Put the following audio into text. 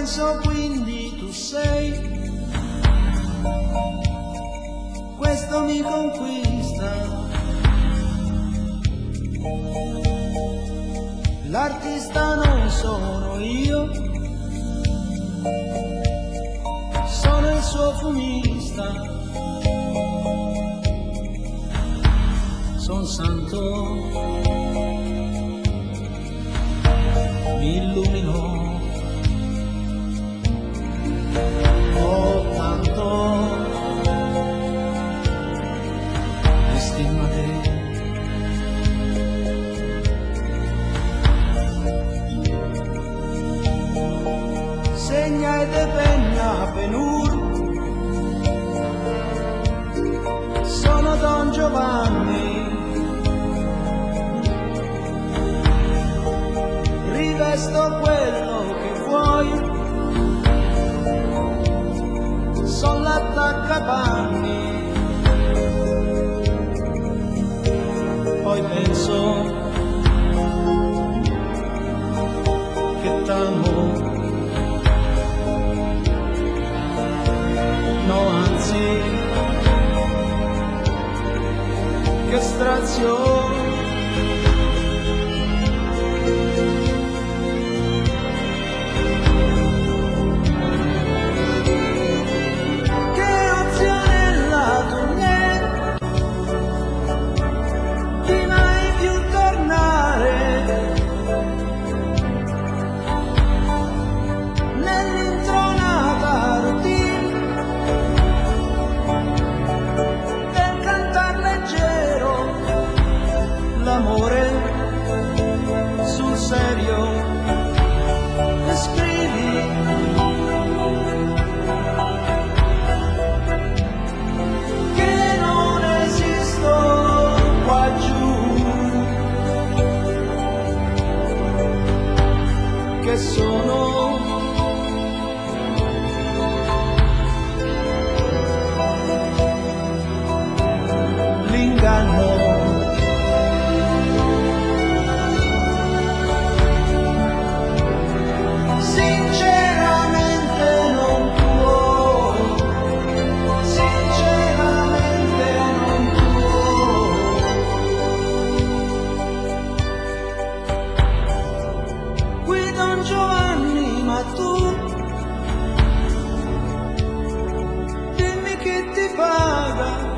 penso quindi tu sei, questo mi conquista. L'artista non sono io, sono il suo fumista. Son santo, mi illumino, ho tanto di stima te. Segna e depegna penur, sono Don Giovanni, rivesto quello che vuoi, son l'attaccapanni. Poi penso che t'amo, no anzi, che strazio. L'amore sul serio e scrivi che non esisto qua giù, che sono l'inganno. Don Giovanni, ma tu dimmi chi ti paga.